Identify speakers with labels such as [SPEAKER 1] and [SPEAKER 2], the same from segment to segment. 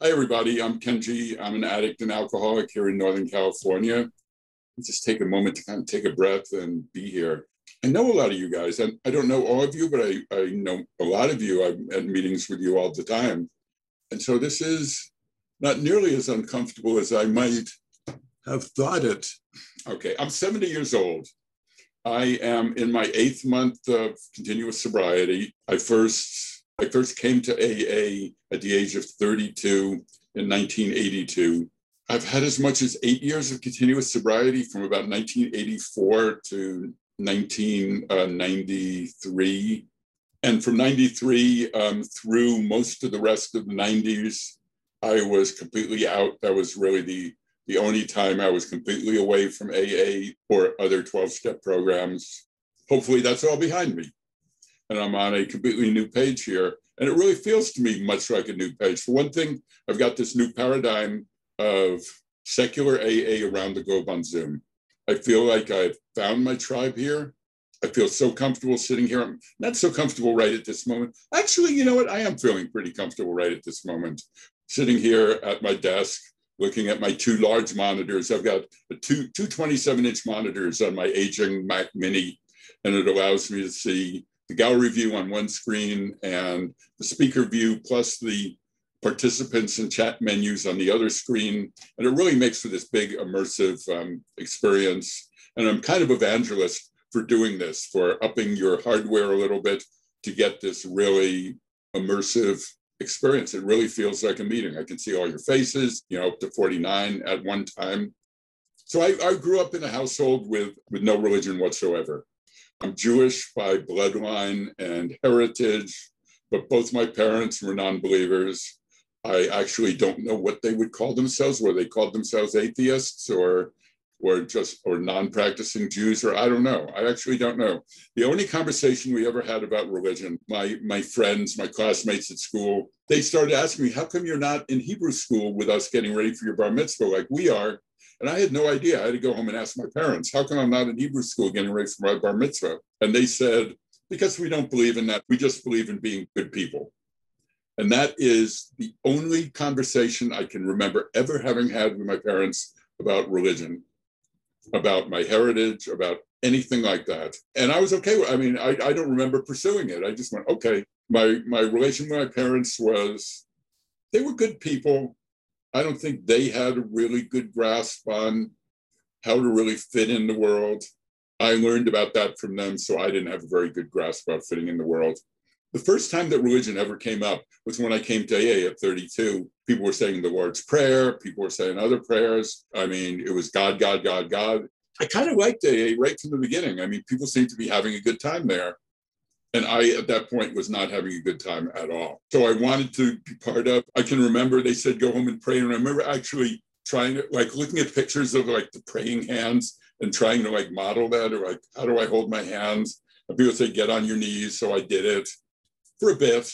[SPEAKER 1] Hi, everybody. I'm Kenji. I'm an addict and alcoholic here in Northern California. Just take a moment to kind of take a breath and be here. I know a lot of you guys, and I don't know all of you, but I know a lot of you. I'm at meetings with you all the time. And so this is not nearly as uncomfortable as I might have thought it. Okay, I'm 70 years old. I am in my 8th month of continuous sobriety. I first came to AA at the age of 32 in 1982. I've had as much as 8 years of continuous sobriety from about 1984 to 1993. And from 93 through most of the rest of the 90s, I was completely out. That was really the only time I was completely away from AA or other 12-step programs. Hopefully that's all behind me. And I'm on a completely new page here. And it really feels to me much like a new page. For one thing, I've got this new paradigm of secular AA around the globe on Zoom. I feel like I've found my tribe here. I feel so comfortable sitting here. I'm not so comfortable right at this moment. Actually, you know what? I am feeling pretty comfortable right at this moment. Sitting here at my desk, looking at my 2 large monitors. I've got two 27-inch monitors on my aging Mac Mini, and it allows me to see the gallery view on one screen and the speaker view plus the participants and chat menus on the other screen. And it really makes for this big immersive experience. And I'm kind of evangelist for doing this, for upping your hardware a little bit to get this really immersive experience. It really feels like a meeting. I can see all your faces, up to 49 at one time. So I grew up in a household with no religion whatsoever. I'm Jewish by bloodline and heritage, but both my parents were non-believers. I actually don't know what they would call themselves, whether they called themselves atheists or non-practicing Jews, or I don't know. I actually don't know. The only conversation we ever had about religion, my friends, my classmates at school, they started asking me, how come you're not in Hebrew school with us getting ready for your bar mitzvah like we are? And I had no idea. I had to go home and ask my parents, how come I'm not in Hebrew school getting ready for my bar mitzvah? And they said, because we don't believe in that. We just believe in being good people. And that is the only conversation I can remember ever having had with my parents about religion, about my heritage, about anything like that. And I was okay. I don't remember pursuing it. I just went, okay. My relation with my parents was, they were good people. I don't think they had a really good grasp on how to really fit in the world. I learned about that from them, so I didn't have a very good grasp about fitting in the world. The first time that religion ever came up was when I came to AA at 32. People were saying the Lord's Prayer. People were saying other prayers. It was God, God, God, God. I kind of liked AA right from the beginning. People seemed to be having a good time there. And I, at that point, was not having a good time at all. So I wanted to be part of. I can remember they said, go home and pray. And I remember actually trying to, looking at pictures of the praying hands and trying to model that, or how do I hold my hands? And people say, get on your knees. So I did it for a bit.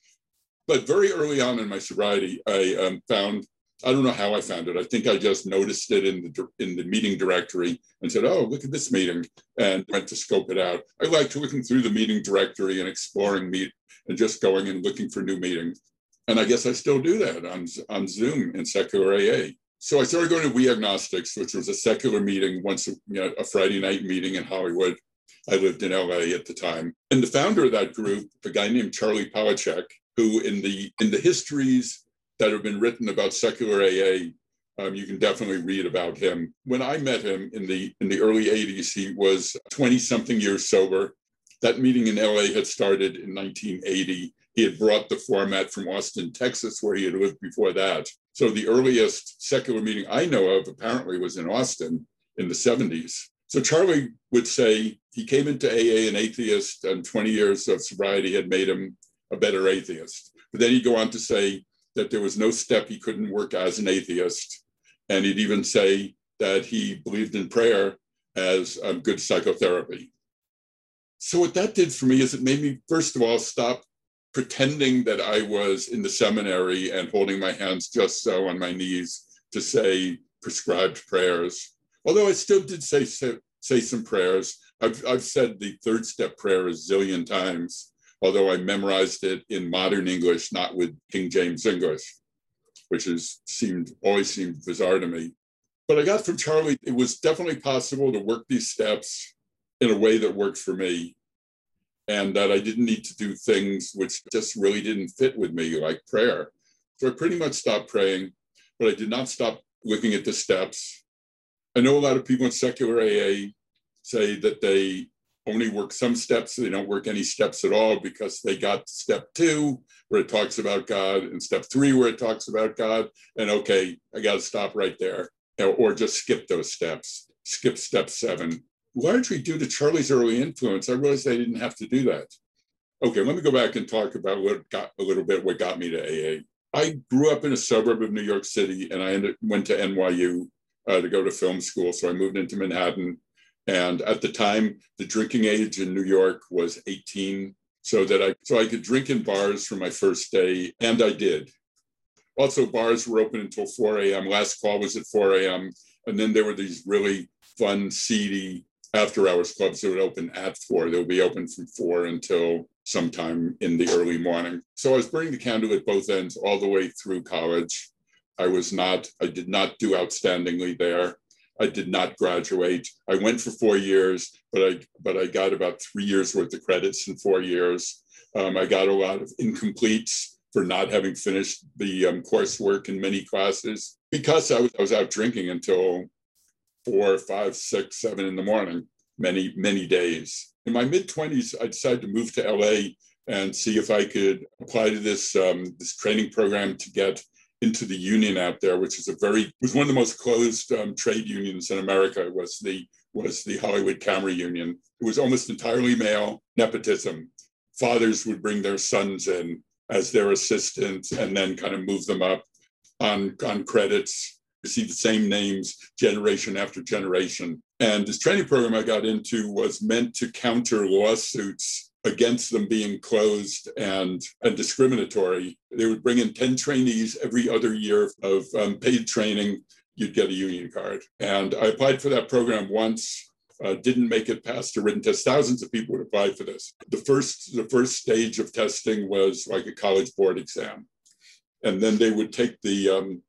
[SPEAKER 1] But very early on in my sobriety, I found, I don't know how I found it. I think I just noticed it in the meeting directory and said, oh, look at this meeting, and went to scope it out. I liked looking through the meeting directory and exploring and just going and looking for new meetings. And I guess I still do that on Zoom in secular AA. So I started going to We Agnostics, which was a secular meeting, once a Friday night meeting in Hollywood. I lived in LA at the time. And the founder of that group, a guy named Charlie Palachuk, who in the histories that have been written about secular AA, you can definitely read about him. When I met him in the early 80s, he was 20-something years sober. That meeting in LA had started in 1980. He had brought the format from Austin, Texas, where he had lived before that. So the earliest secular meeting I know of apparently was in Austin in the 70s. So Charlie would say he came into AA an atheist, and 20 years of sobriety had made him a better atheist. But then he'd go on to say that there was no step he couldn't work as an atheist. And he'd even say that he believed in prayer as good psychotherapy. So what that did for me is it made me, first of all, stop pretending that I was in the seminary and holding my hands just so on my knees to say prescribed prayers. Although I still did say some prayers. I've said the 3rd step prayer a zillion times, although I memorized it in modern English, not with King James English. which always seemed bizarre to me. But I got from Charlie, it was definitely possible to work these steps in a way that worked for me, and that I didn't need to do things which just really didn't fit with me, like prayer. So I pretty much stopped praying, but I did not stop looking at the steps. I know a lot of people in secular AA say that they only work some steps, so they don't work any steps at all because they got to step 2 where it talks about God and step 3 where it talks about God. And okay, I got to stop right there, or just skip those steps, skip step 7. Largely due to Charlie's early influence, I realized I didn't have to do that. Okay, let me go back and talk about what got me to AA. I grew up in a suburb of New York City, and I went to NYU to go to film school. So I moved into Manhattan. And at the time, the drinking age in New York was 18, so I could drink in bars for my first day, and I did. Also, bars were open until 4 a.m. Last call was at 4 a.m. And then there were these really fun, seedy after-hours clubs that would open at 4. They would be open from 4 until sometime in the early morning. So I was burning the candle at both ends all the way through college. I did not do outstandingly there. I did not graduate. I went for 4 years, but I got about 3 years worth of credits in 4 years. I got a lot of incompletes for not having finished the coursework in many classes because I was out drinking until 4, 5, 6, 7 in the morning, many days. In my mid-20s, I decided to move to LA and see if I could apply to this training program to get into the union out there, which was one of the most closed trade unions in America. It was the Hollywood Camera Union. It was almost entirely male, nepotism. Fathers would bring their sons in as their assistants and then kind of move them up on credits. You see the same names generation after generation. And this training program I got into was meant to counter lawsuits against them being closed and discriminatory. They would bring in 10 trainees every other year of paid training. You'd get a union card. And I applied for that program once, didn't make it past a written test. Thousands of people would apply for this. The first stage of testing was like a college board exam. And then they would take the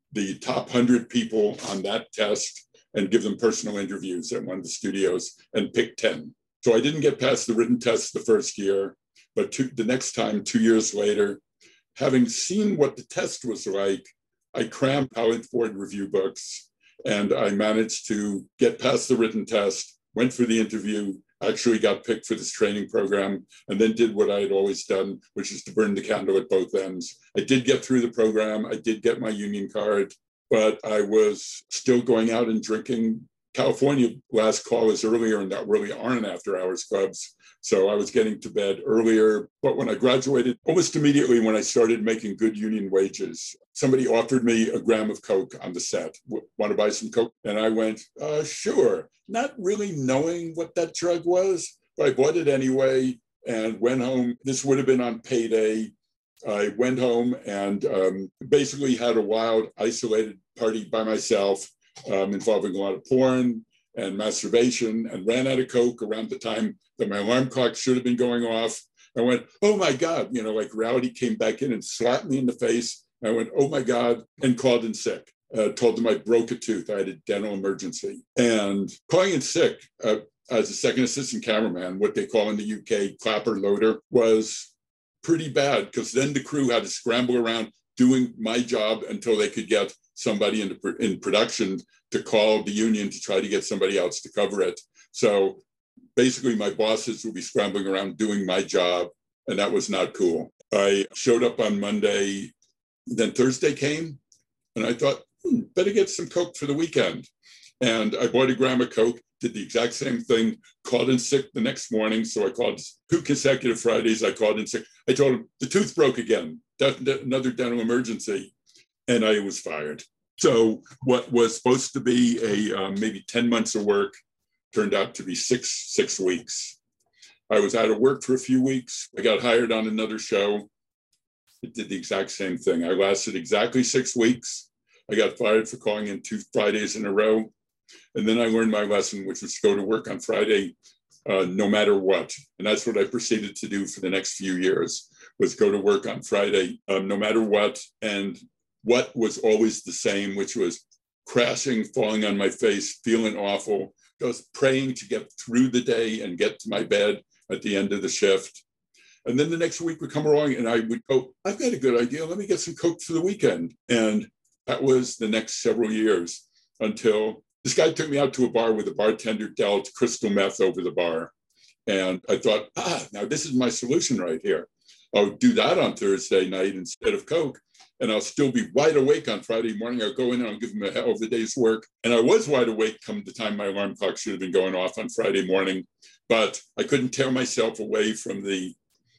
[SPEAKER 1] top 100 people on that test and give them personal interviews at one of the studios and pick 10. So I didn't get past the written test the first year, but the next time, 2 years later, having seen what the test was like, I crammed College Board review books and I managed to get past the written test, went for the interview, actually got picked for this training program, and then did what I had always done, which is to burn the candle at both ends. I did get through the program. I did get my union card, but I was still going out and drinking. California, last call is earlier, and there really aren't after-hours clubs. So I was getting to bed earlier. But when I graduated, almost immediately when I started making good union wages, somebody offered me a gram of Coke on the set. Want to buy some Coke? And I went, sure. Not really knowing what that drug was, but I bought it anyway and went home. This would have been on payday. I went home and basically had a wild, isolated party by myself, involving a lot of porn and masturbation, and ran out of Coke around the time that my alarm clock should have been going off. I went, oh my God, like reality came back in and slapped me in the face. I went, oh my God, and called in sick. Told them I broke a tooth. I had a dental emergency. And calling in sick as a second assistant cameraman, what they call in the UK clapper loader, was pretty bad because then the crew had to scramble around doing my job until they could get somebody in production to call the union to try to get somebody else to cover it. So basically my bosses would be scrambling around doing my job, and that was not cool. I showed up on Monday, then Thursday came, and I thought, better get some Coke for the weekend. And I bought a gram of Coke, did the exact same thing, called in sick the next morning. So I called 2 consecutive Fridays, I called in sick. I told him the tooth broke again, another dental emergency, and I was fired. So what was supposed to be a maybe 10 months of work turned out to be six weeks. I was out of work for a few weeks. I got hired on another show. It did the exact same thing. I lasted exactly 6 weeks. I got fired for calling in 2 Fridays in a row. And then I learned my lesson, which was to go to work on Friday, no matter what. And that's what I proceeded to do for the next few years, was go to work on Friday, no matter what. And what was always the same, which was crashing, falling on my face, feeling awful, just praying to get through the day and get to my bed at the end of the shift. And then the next week would come along and I would go, I've got a good idea. Let me get some Coke for the weekend. And that was the next several years until this guy took me out to a bar where the bartender dealt crystal meth over the bar. And I thought, now this is my solution right here. I'll do that on Thursday night instead of Coke. And I'll still be wide awake on Friday morning. I'll go in and I'll give them a hell of a day's work. And I was wide awake come the time my alarm clock should have been going off on Friday morning. But I couldn't tear myself away from the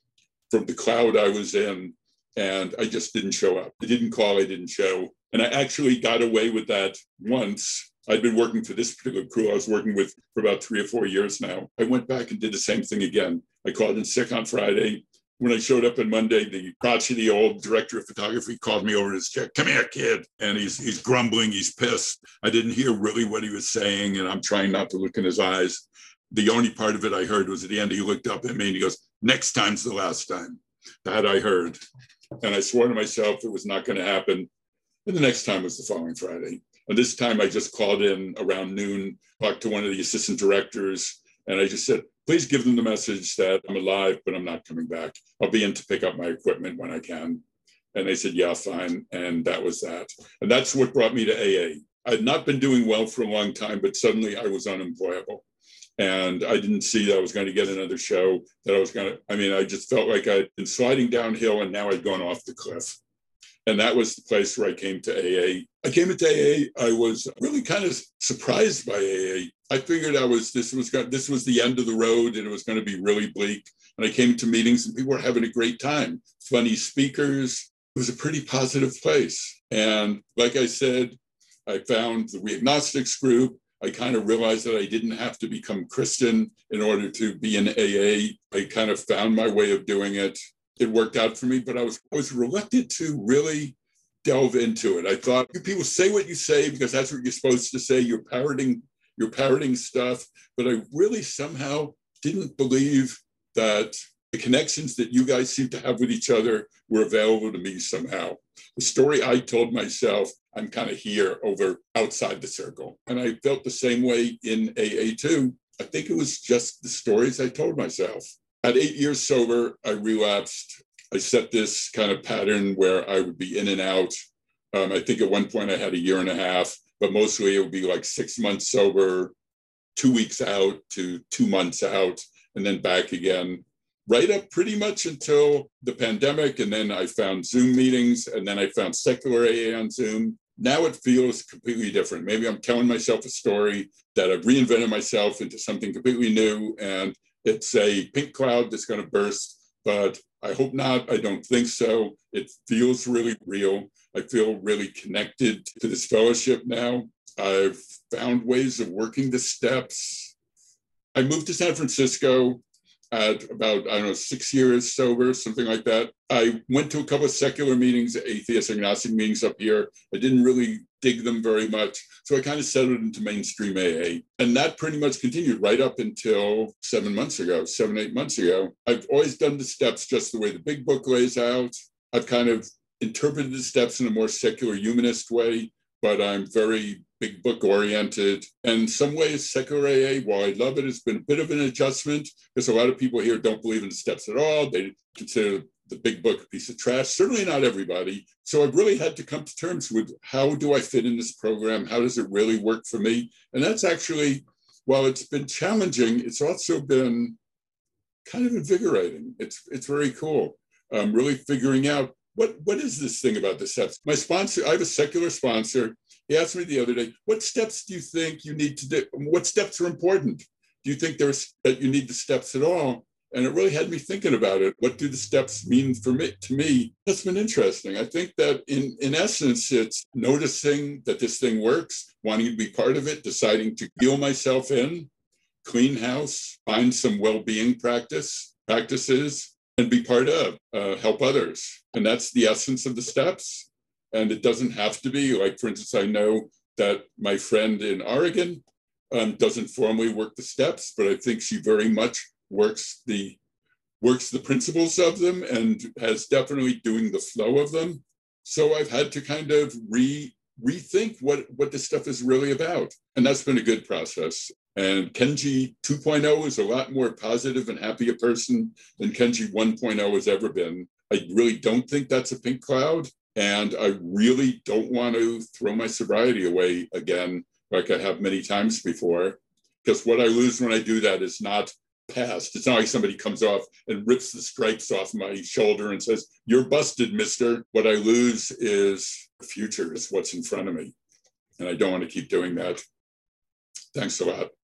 [SPEAKER 1] cloud I was in. And I just didn't show up. I didn't call, I didn't show. And I actually got away with that once. I'd been working for this particular crew I was working with for about 3 or 4 years now. I went back and did the same thing again. I called in sick on Friday. When I showed up on Monday, the crotchety old director of photography called me over to his chair. Come here, kid. And he's grumbling, he's pissed. I didn't hear really what he was saying, and I'm trying not to look in his eyes. The only part of it I heard was at the end, he looked up at me and he goes, next time's the last time. That I heard. And I swore to myself it was not going to happen. And the next time was the following Friday. And this time I just called in around noon, talked to one of the assistant directors, and I just said, please give them the message that I'm alive, but I'm not coming back. I'll be in to pick up my equipment when I can. And they said, yeah, fine. And that was that. And that's what brought me to AA. I had not been doing well for a long time, but suddenly I was unemployable. And I didn't see that I was going to get another show, that I was going to, I just felt like I'd been sliding downhill and now I'd gone off the cliff. And that was the place where I came to AA. I came into AA, I was really kind of surprised by AA. I figured this was the end of the road and it was going to be really bleak. And I came to meetings and people were having a great time. Funny speakers. It was a pretty positive place. And like I said, I found the We Agnostics group. I kind of realized that I didn't have to become Christian in order to be in AA. I kind of found my way of doing it. It worked out for me, but I was reluctant to really delve into it. I thought, you people say what you say because that's what you're supposed to say. You're parroting stuff. But I really somehow didn't believe that the connections that you guys seem to have with each other were available to me somehow. The story I told myself, I'm kind of here over outside the circle. And I felt the same way in AA too. I think it was just the stories I told myself. At 8 years sober, I relapsed. I set this kind of pattern where I would be in and out. I think at one point I had 1.5 years, but mostly it would be like 6 months sober, 2 weeks out to 2 months out, and then back again, right up pretty much until the pandemic. And then I found Zoom meetings, and then I found secular AA on Zoom. Now it feels completely different. Maybe I'm telling myself a story that I've reinvented myself into something completely new, and it's a pink cloud that's going to burst, but I hope not. I don't think so. It feels really real. I feel really connected to this fellowship now. I've found ways of working the steps. I moved to San Francisco at about, 6 years sober, something like that. I went to a couple of secular meetings, atheist, agnostic meetings up here. I didn't really dig them very much. So I kind of settled into mainstream AA. And that pretty much continued right up until 7, 8 months ago. I've always done the steps just the way the big book lays out. I've kind of interpreted the steps in a more secular humanist way, but I'm very big book oriented. And in some ways, secular AA, while I love it, has been a bit of an adjustment because a lot of people here don't believe in the steps at all. They consider the big book a piece of trash. Certainly not everybody. So I've really had to come to terms with how do I fit in this program? How does it really work for me? And that's actually, while it's been challenging, it's also been kind of invigorating. It's very cool. Really figuring out what is this thing about the steps? My sponsor, I have a secular sponsor. He asked me the other day, what steps do you think you need to do? What steps are important? Do you think that you need the steps at all? And it really had me thinking about it. What do the steps mean to me? That's been interesting. I think that in essence, it's noticing that this thing works, wanting to be part of it, deciding to heal myself in, clean house, find some well-being practices, and be part of, help others. And that's the essence of the steps. And it doesn't have to be, like, for instance, I know that my friend in Oregon doesn't formally work the steps, but I think she very much works the principles of them and has definitely doing the flow of them. So I've had to kind of rethink what this stuff is really about. And that's been a good process. And Kenji 2.0 is a lot more positive and happy a person than Kenji 1.0 has ever been. I really don't think that's a pink cloud. And I really don't want to throw my sobriety away again, like I have many times before, because what I lose when I do that is not past. It's not like somebody comes off and rips the stripes off my shoulder and says, "You're busted, mister." What I lose is the future, is what's in front of me. And I don't want to keep doing that. Thanks a lot.